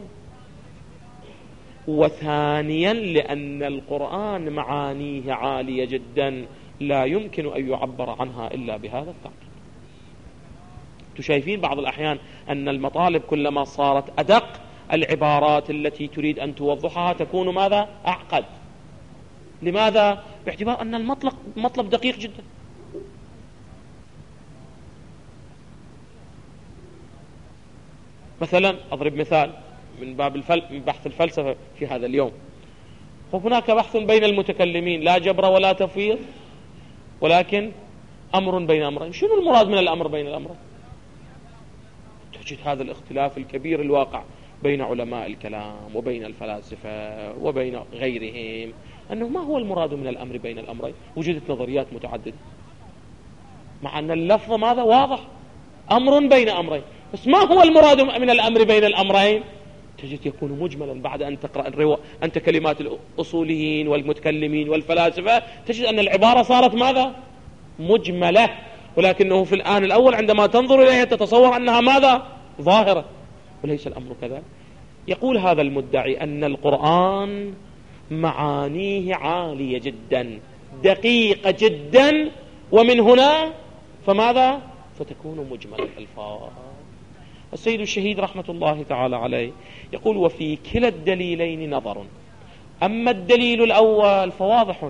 وثانيا لأن القرآن معانيه عالية جدا لا يمكن أن يعبر عنها إلا بهذا التعبير. شايفين بعض الأحيان أن المطالب كلما صارت أدق، العبارات التي تريد أن توضحها تكون ماذا؟ أعقد. لماذا؟ باعتبار أن المطلب دقيق جدا. مثلا أضرب مثال من باب بحث الفلسفة في هذا اليوم. هناك بحث بين المتكلمين، لا جبر ولا تفويض، ولكن أمر بين أمرين. شنو المراد من الأمر بين الأمرين؟ تجد هذا الاختلاف الكبير الواقع بين علماء الكلام وبين الفلاسفة وبين غيرهم، أنه ما هو المراد من الأمر بين الأمرين؟ وجدت نظريات متعددة، مع أن اللفظ ماذا؟ واضح، أمر بين أمرين، بس ما هو المراد من الأمر بين الأمرين؟ تجد يكون مجملا. بعد أن تقرأ أنت كلمات الأصوليين والمتكلمين والفلاسفة، تجد أن العبارة صارت ماذا؟ مجملة. ولكنه في الآن الأول عندما تنظر إليها تتصور أنها ماذا؟ ظاهرة، وليس الأمر كذلك. يقول هذا المدعي أن القرآن معانيه عالية جدا، دقيقة جدا، ومن هنا فماذا؟ فتكون مجمل الألفاظ. السيد الشهيد رحمة الله تعالى عليه يقول: وفي كلا الدليلين نظر. أما الدليل الأول فواضح،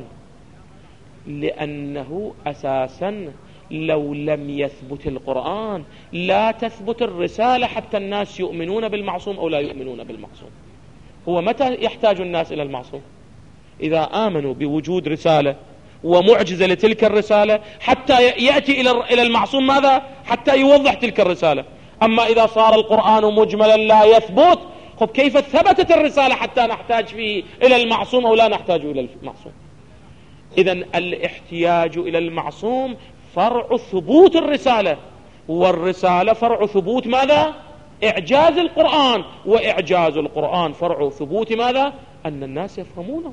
لأنه أساسا لو لم يثبت القرآن لا تثبت الرسالة حتى الناس يؤمنون بالمعصوم أو لا يؤمنون بالمعصوم. هو متى يحتاج الناس إلى المعصوم؟ إذا آمنوا بوجود رسالة ومعجزة لتلك الرسالة حتى يأتي إلى المعصوم ماذا؟ حتى يوضح تلك الرسالة. أما إذا صار القرآن مجملا لا يثبت، خب كيف ثبتت الرسالة حتى نحتاج فيه إلى المعصوم أو لا نحتاج إلى المعصوم؟ إذن الاحتياج إلى المعصوم فرع ثبوت الرسالة، والرسالة فرع ثبوت ماذا؟ إعجاز القرآن، وإعجاز القرآن فرع ثبوت ماذا؟ أن الناس يفهمونه.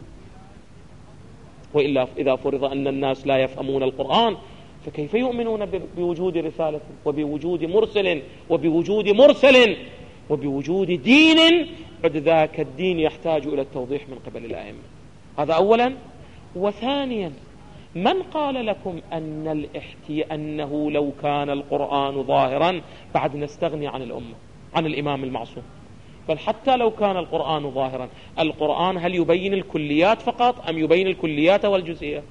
وإلا إذا فرض أن الناس لا يفهمون القرآن، فكيف يؤمنون بوجود رسالة وبوجود مرسل وبوجود مرسل وبوجود دين؟ عد ذاك الدين يحتاج إلى التوضيح من قبل الأئمة. هذا أولا. وثانيا، من قال لكم أنه لو كان القرآن ظاهرا بعد نستغني عن الأمة، عن الإمام المعصوم؟ بل حتى لو كان القرآن ظاهرا، القرآن هل يبين الكليات فقط أم يبين الكليات والجزئيات؟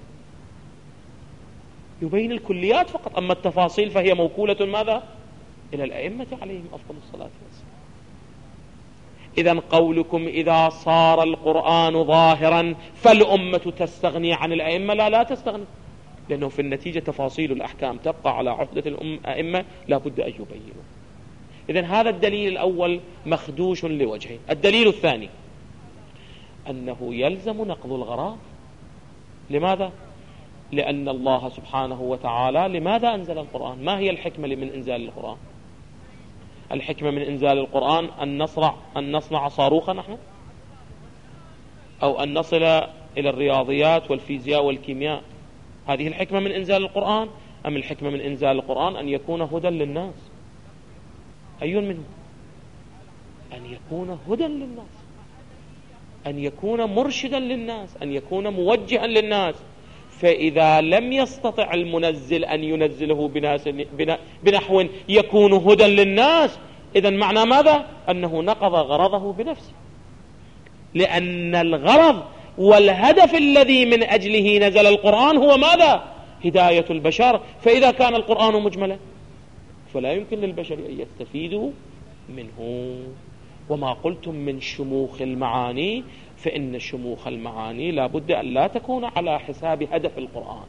يبين الكليات فقط، أما التفاصيل فهي موكولة ماذا؟ إلى الأئمة عليهم أفضل الصلاة والسلام. إذن قولكم إذا صار القرآن ظاهرا فالأمة تستغني عن الأئمة، لا تستغني، لأنه في النتيجة تفاصيل الأحكام تبقى على عهدة الأئمة، لا بد أن يبينوا. إذن هذا الدليل الأول مخدوش لوجهين. الدليل الثاني أنه يلزم نقض الغرض. لماذا؟ لأن الله سبحانه وتعالى لماذا أنزل القرآن؟ ما هي الحكمة من إنزال القرآن؟ الحكمة من إنزال القرآن أن نصنع صاروخا نحن، أو أن نصل إلى الرياضيات والفيزياء والكيمياء؟ هذه الحكمة من إنزال القرآن؟ أم الحكمة من إنزال القرآن أن يكون هدى للناس؟ أي منهم؟ أن يكون هدى للناس، أن يكون مرشدا للناس، أن يكون موجها للناس. فإذا لم يستطع المنزل أن ينزله بنحو يكون هدى للناس، إذن معنى ماذا؟ أنه نقض غرضه بنفسه، لأن الغرض والهدف الذي من أجله نزل القرآن هو ماذا؟ هداية البشر. فإذا كان القرآن مجملا فلا يمكن للبشر أن يستفيدوا منه. وما قلتم من شموخ المعاني، فإن شموخ المعاني لا بد أن لا تكون على حساب هدف القرآن.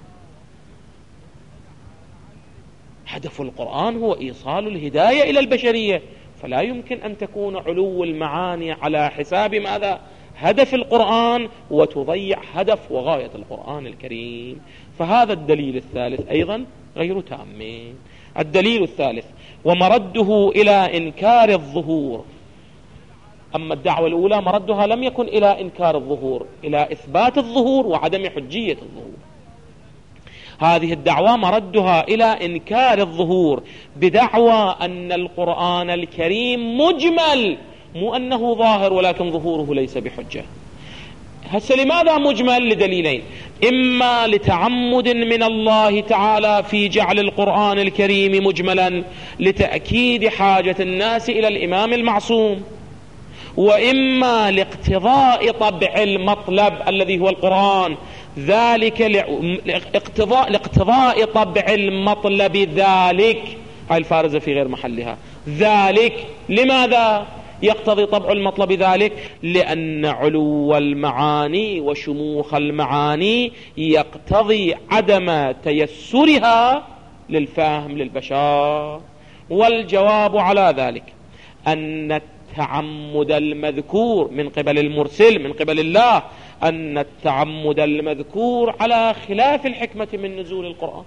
هدف القرآن هو إيصال الهداية إلى البشرية، فلا يمكن أن تكون علو المعاني على حساب ماذا؟ هدف القرآن، وتضيع هدف وغاية القرآن الكريم. فهذا الدليل الثالث أيضا غير تام. الدليل الثالث: ومرده إلى إنكار الظهور. أما الدعوة الأولى مردها لم يكن إلى إنكار الظهور، إلى إثبات الظهور وعدم حجية الظهور. هذه الدعوة مردها إلى إنكار الظهور بدعوى أن القرآن الكريم مجمل، مو أنه ظاهر ولكن ظهوره ليس بحجة. هسه لماذا مجمل؟ لدليلين: إما لتعمد من الله تعالى في جعل القرآن الكريم مجملا لتأكيد حاجة الناس إلى الإمام المعصوم، وإما لاقتضاء طبع المطلب الذي هو القرآن، ذلك لاقتضاء طبع المطلب ذلك. هاي الفارزة في غير محلها. ذلك لماذا يقتضي طبع المطلب ذلك؟ لأن علو المعاني وشموخ المعاني يقتضي عدم تيسرها للفهم للبشر. والجواب على ذلك أن التعمد المذكور من قبل المرسل من قبل الله، أن التعمد المذكور على خلاف الحكمة من نزول القرآن.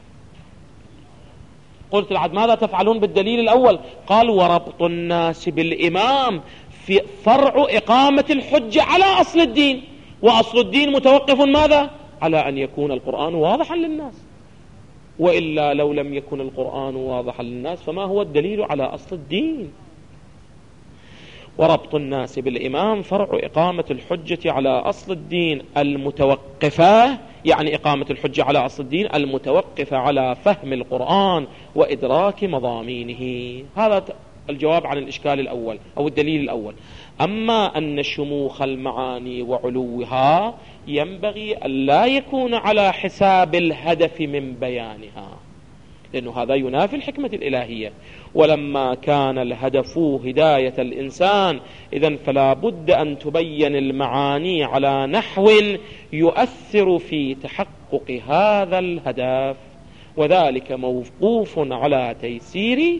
قلت العد ماذا تفعلون بالدليل الأول؟ قال: وربط الناس بالإمام في فرع إقامة الحجة على أصل الدين، وأصل الدين متوقف ماذا؟ على أن يكون القرآن واضحا للناس، وإلا لو لم يكن القرآن واضحا للناس فما هو الدليل على أصل الدين؟ وربط الناس بالإمام فرع إقامة الحجة على أصل الدين المتوقفة، يعني إقامة الحجة على أصل الدين المتوقفة على فهم القرآن وإدراك مضامينه. هذا الجواب عن الإشكال الأول أو الدليل الأول. أما أن شموخ المعاني وعلوها ينبغي أن لا يكون على حساب الهدف من بيانها، لأنه هذا ينافي الحكمة الإلهية. ولما كان الهدف هداية الإنسان، إذن فلا بد أن تبين المعاني على نحو يؤثر في تحقق هذا الهدف، وذلك موقوف على تيسير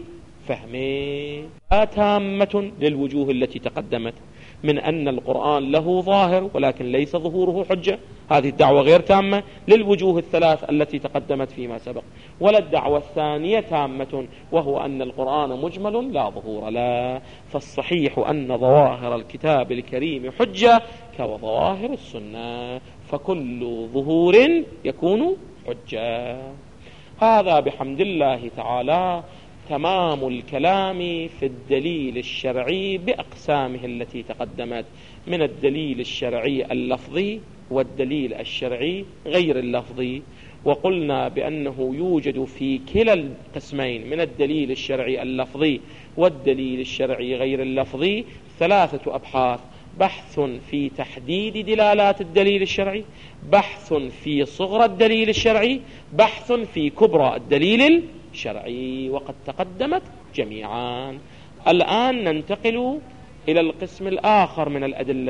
فهمه. تامة للوجوه التي تقدمت من أن القرآن له ظاهر ولكن ليس ظهوره حجة، هذه الدعوة غير تامة للوجوه الثلاث التي تقدمت فيما سبق. ولا الدعوة الثانية تامة، وهو أن القرآن مجمل لا ظهور له. فالصحيح أن ظواهر الكتاب الكريم حجة كظواهر السنة، فكل ظهور يكون حجة. هذا بحمد الله تعالى تمام الكلام في الدليل الشرعي بأقسامه التي تقدمت، من الدليل الشرعي اللفظي والدليل الشرعي غير اللفظي. وقلنا بأنه يوجد في كلا القسمين من الدليل الشرعي اللفظي والدليل الشرعي غير اللفظي 3 أبحاث: بحث في تحديد دلالات الدليل الشرعي، بحث في صغر الدليل الشرعي، بحث في كبرى الدليل الشرعي، وقد تقدمت جميعا. الآن ننتقل إلى القسم الآخر من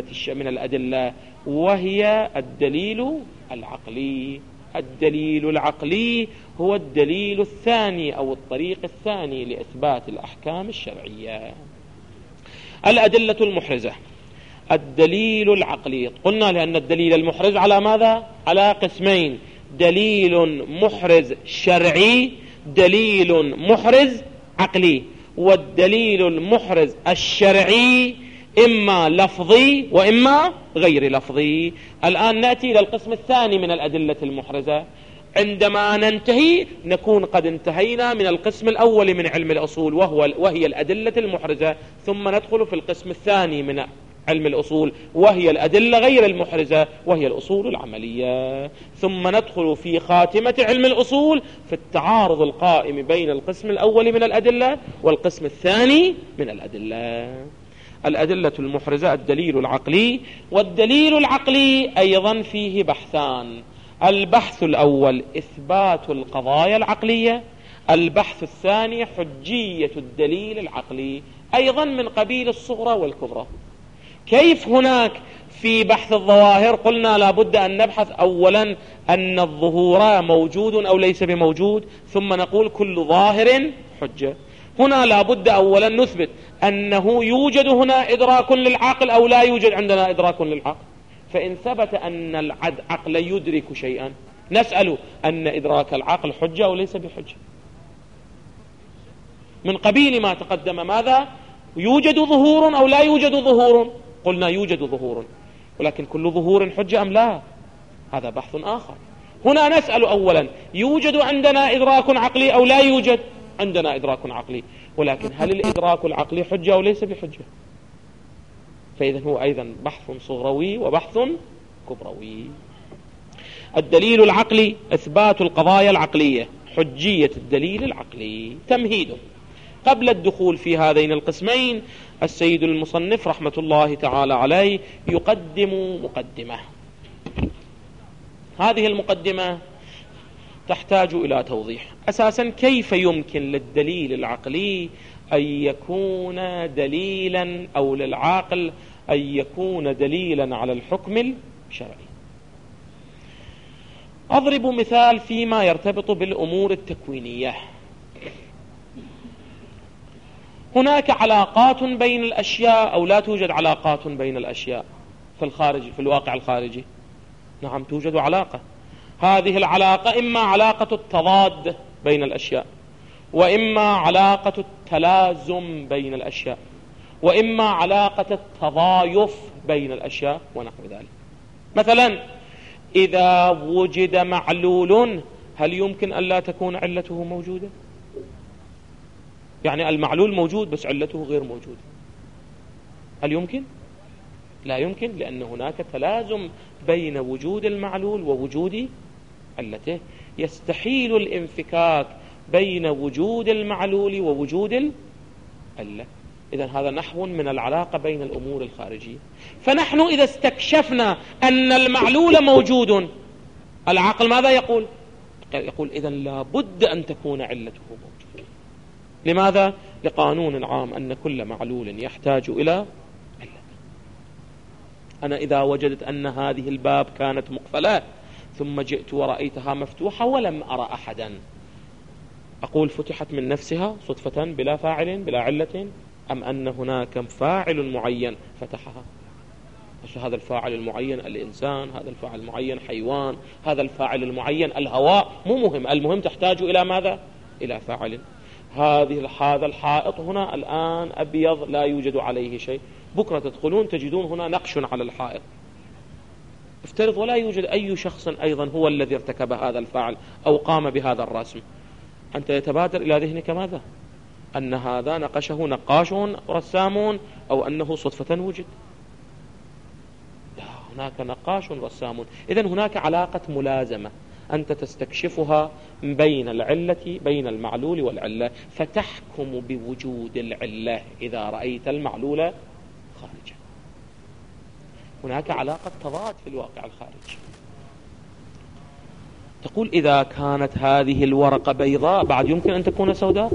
الأدلة وهي الدليل العقلي. الدليل العقلي هو الدليل الثاني أو الطريق الثاني لإثبات الأحكام الشرعية. الأدلة المحرزة. الدليل العقلي قلنا لأن الدليل المحرز على ماذا؟ على قسمين: دليل محرز شرعي، دليل محرز عقلي. والدليل المحرز الشرعي إما لفظي وإما غير لفظي. الآن نأتي إلى القسم الثاني من الأدلة المحرزة. عندما ننتهي نكون قد انتهينا من القسم الأول من علم الأصول وهي الأدلة المحرزة، ثم ندخل في القسم الثاني من علم الأصول وهي الأدلة غير المحرزة وهي الأصول العملية، ثم ندخل في خاتمة علم الأصول في التعارض القائم بين القسم الأول من الأدلة والقسم الثاني من الأدلة. الأدلة المحرزة الدليل العقلي. والدليل العقلي أيضا فيه بحثان: البحث الأول إثبات القضايا العقلية، البحث الثاني حجية الدليل العقلي، أيضا من قبيل الصغرى والكبرى. كيف هناك في بحث الظواهر قلنا لابد أن نبحث أولا أن الظهور موجود أو ليس بموجود، ثم نقول كل ظاهر حجة. هنا لابد أولا نثبت أنه يوجد هنا إدراك للعقل أو لا يوجد عندنا إدراك للعقل. فإن ثبت أن العقل يدرك شيئا نسأل أن إدراك العقل حجة أو ليس بحجة. من قبيل ما تقدم ماذا؟ يوجد ظهور أو لا يوجد ظهور؟ قلنا يوجد ظهور، ولكن كل ظهور حجة أم لا؟ هذا بحث آخر. هنا نسأل أولا يوجد عندنا إدراك عقلي أو لا يوجد عندنا إدراك عقلي، ولكن هل الإدراك العقلي حجة أو ليس بحجة؟ فإذا هو أيضا بحث صغروي وبحث كبروي. الدليل العقلي إثبات القضايا العقلية، حجية الدليل العقلي. تمهيده قبل الدخول في هذين القسمين السيد المصنف رحمة الله تعالى عليه يقدم مقدمة. هذه المقدمة تحتاج إلى توضيح. أساسا كيف يمكن للدليل العقلي أن يكون دليلا، أو للعاقل أن يكون دليلا على الحكم الشرعي؟ أضرب مثال فيما يرتبط بالأمور التكوينية. هناك علاقات بين الأشياء أو لا توجد علاقات بين الأشياء في الخارج، في الواقع الخارجي؟ نعم توجد علاقة. هذه العلاقة إما علاقة التضاد بين الأشياء، وإما علاقة التلازم بين الأشياء، وإما علاقة التضايف بين الأشياء ونحو ذلك. مثلا إذا وجد معلول هل يمكن أن لا تكون علته موجودة؟ يعني المعلول موجود بس علته غير موجودة، هل يمكن؟ لا يمكن، لأن هناك تلازم بين وجود المعلول ووجود علته. يستحيل الانفكاك بين وجود المعلول ووجود العلة. إذن هذا نحو من العلاقة بين الأمور الخارجية. فنحن إذا استكشفنا أن المعلول موجود، العقل ماذا يقول؟ يقول إذن لابد أن تكون علته موجودة. لماذا؟ لقانون عام أن كل معلول يحتاج إلى علة. أنا إذا وجدت أن هذه الباب كانت مقفلة ثم جئت ورأيتها مفتوحة ولم أرى أحدا، أقول فتحت من نفسها صدفة بلا فاعل بلا علة، أم أن هناك فاعل معين فتحها؟ هذا الفاعل المعين الإنسان، هذا الفاعل المعين حيوان، هذا الفاعل المعين الهواء، مو مهم، المهم تحتاج إلى ماذا؟ إلى فاعل. هذا الحائط هنا الآن أبيض لا يوجد عليه شيء، بكرة تدخلون تجدون هنا نقش على الحائط. افترض ولا يوجد أي شخص أيضا هو الذي ارتكب هذا الفعل أو قام بهذا الرسم، أنت يتبادر إلى ذهنك ماذا؟ أن هذا نقشه نقاش رسام أو أنه صدفة وجد؟ لا، هناك نقاش رسام. إذن هناك علاقة ملازمة أنت تستكشفها بين العلة، بين المعلول والعلة، فتحكم بوجود العلة إذا رأيت المعلول خارجا. هناك علاقة تضاد في الواقع الخارجي. تقول إذا كانت هذه الورقة بيضاء بعد يمكن أن تكون سوداء؟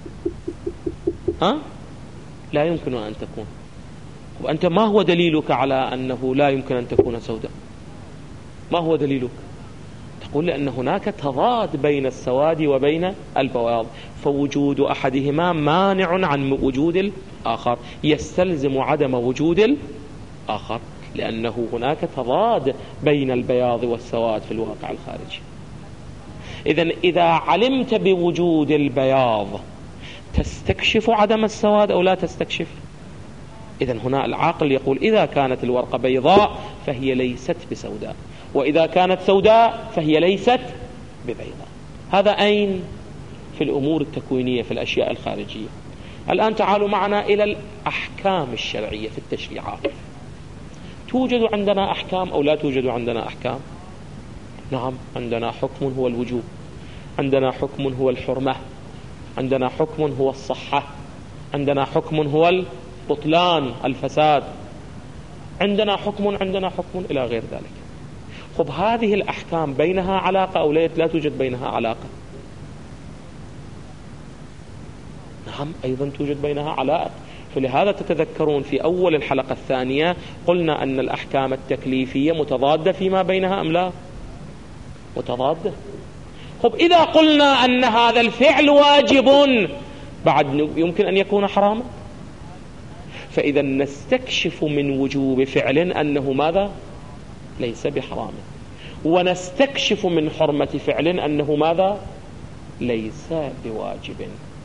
لا يمكن أن تكون. وأنت ما هو دليلك على أنه لا يمكن أن تكون سوداء؟ ما هو دليلك؟ تقول لأن هناك تضاد بين السواد وبين البياض، فوجود أحدهما مانع عن وجود الآخر، يستلزم عدم وجود الآخر، لأنه هناك تضاد بين البياض والسواد في الواقع الخارجي. إذن إذا علمت بوجود البياض تستكشف عدم السواد أو لا تستكشف؟ إذن هنا العاقل يقول إذا كانت الورقة بيضاء فهي ليست بسوداء، وإذا كانت سوداء فهي ليست ببيضاء. هذا أين؟ في الأمور التكوينية، في الأشياء الخارجية. الآن تعالوا معنا إلى الأحكام الشرعية في التشريعات. توجد عندنا أحكام أو لا توجد عندنا أحكام؟ نعم، عندنا حكم هو الوجوب، عندنا حكم هو الحرمة، عندنا حكم هو الصحة، عندنا حكم هو البطلان الفساد، عندنا حكم إلى غير ذلك. خب هذه الأحكام بينها علاقة أو لا توجد بينها علاقة؟ نعم أيضا توجد بينها علاقة. فلهذا تتذكرون في أول الحلقة الثانية قلنا أن الأحكام التكليفية متضادة فيما بينها أم لا؟ متضادة. خب إذا قلنا أن هذا الفعل واجب بعد يمكن أن يكون حراما، فإذا نستكشف من وجوب فعل أنه ماذا؟ ليس بحرام، ونستكشف من حرمة فعل أنه ماذا؟ ليس بواجب.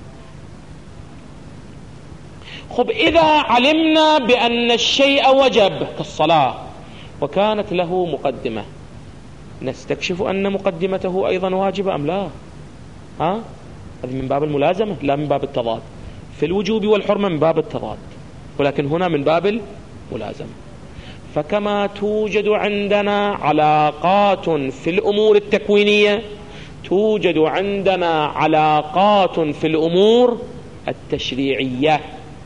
خب إذا علمنا بأن الشيء وجب كالصلاة وكانت له مقدمة، نستكشف أن مقدمته أيضا واجبة أم لا؟ هذا من باب الملازمة لا من باب التضاد. في الوجوب والحرمة من باب التضاد، ولكن هنا من باب الملازمة. فكما توجد عندنا علاقات في الأمور التكوينية، توجد عندنا علاقات في الأمور التشريعية.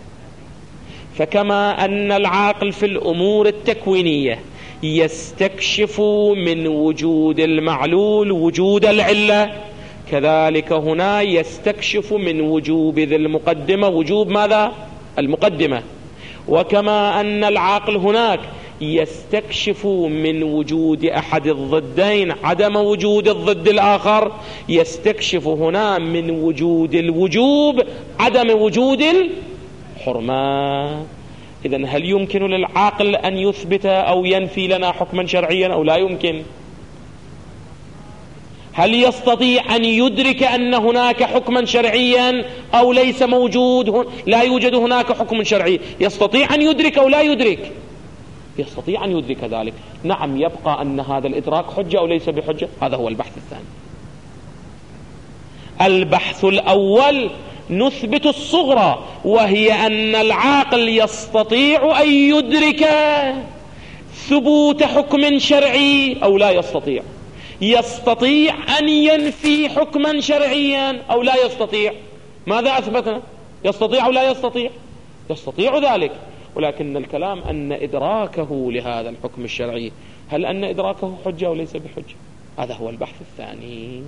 فكما أن العاقل في الأمور التكوينية يستكشف من وجود المعلول وجود العلة، كذلك هنا يستكشف من وجوب ذي المقدمة وجوب ماذا؟ المقدمة. وكما أن العاقل هناك يستكشف من وجود أحد الضدين عدم وجود الضد الآخر، يستكشف هنا من وجود الوجوب عدم وجود الحرمة. إذن هل يمكن للعاقل أن يثبت أو ينفي لنا حكما شرعيا أو لا يمكن؟ هل يستطيع أن يدرك أن هناك حكما شرعيا أو ليس موجود، لا يوجد هناك حكم شرعي؟ يستطيع أن يدرك أو لا يدرك؟ يستطيع أن يدرك ذلك. نعم، يبقى أن هذا الإدراك حجة أو ليس بحجة؟ هذا هو البحث الثاني. البحث الأول نثبت الصغرى، وهي أن العاقل يستطيع أن يدرك ثبوت حكم شرعي أو لا يستطيع، يستطيع أن ينفي حكما شرعيا أو لا يستطيع. ماذا أثبتنا؟ يستطيع أو لا يستطيع؟ يستطيع ذلك، ولكن الكلام أن إدراكه لهذا الحكم الشرعي، هل أن إدراكه حجة أو ليس بحجة؟ هذا هو البحث الثاني.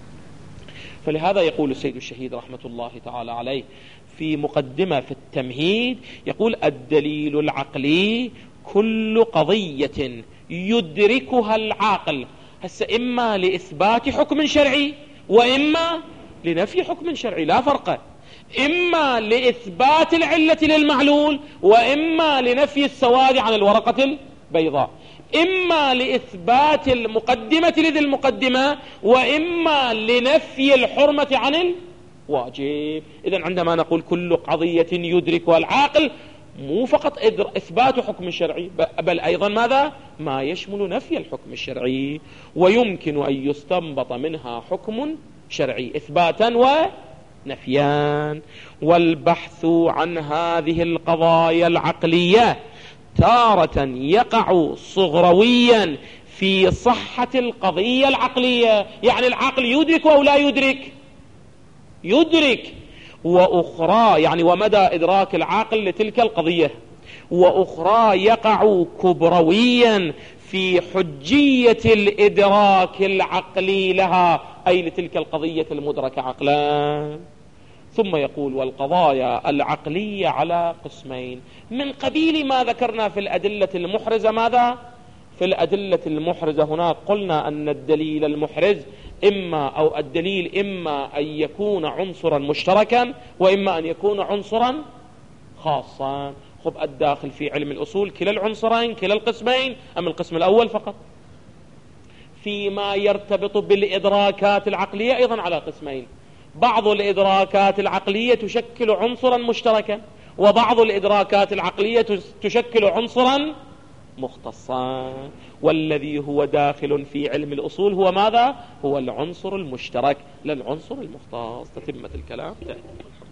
فلهذا يقول السيد الشهيد رحمة الله تعالى عليه في مقدمة في التمهيد، يقول: الدليل العقلي كل قضية يدركها العاقل، هسه إما لإثبات حكم شرعي وإما لنفي حكم شرعي، لا فرق، إما لإثبات العلة للمعلول وإما لنفي السواد عن الورقة البيضاء، إما لإثبات المقدمة لذي المقدمة وإما لنفي الحرمة عن الواجب. إذن عندما نقول كل قضية يدركها العاقل، مو فقط إثبات حكم شرعي، بل أيضا ماذا؟ ما يشمل نفي الحكم الشرعي، ويمكن أن يستنبط منها حكم شرعي إثباتا ونفيان. والبحث عن هذه القضايا العقلية تارة يقع صغرويا في صحة القضية العقلية، يعني العقل يدرك أو لا يدرك؟ يدرك. وأخرى يعني ومدى إدراك العاقل لتلك القضية، وأخرى يقع كبرويا في حجية الإدراك العقلي لها، أي لتلك القضية المدركة عقلا. ثم يقول: والقضايا العقلية على قسمين، من قبيل ما ذكرنا في الأدلة المحرزة. ماذا؟ في الأدلة المحرزة هناك قلنا أن الدليل المحرز الدليل إما أن يكون عنصرا مشتركا وإما أن يكون عنصرا خاصا. خب الداخل في علم الأصول كلا العنصرين كلا القسمين أم القسم الأول فقط؟ فيما يرتبط بالإدراكات العقلية أيضا على قسمين، بعض الإدراكات العقلية تشكل عنصرا مشتركا، وبعض الإدراكات العقلية تشكل عنصرا مختصا. والذي هو داخل في علم الأصول هو ماذا؟ هو العنصر المشترك لا العنصر المختص. تتمة الكلام.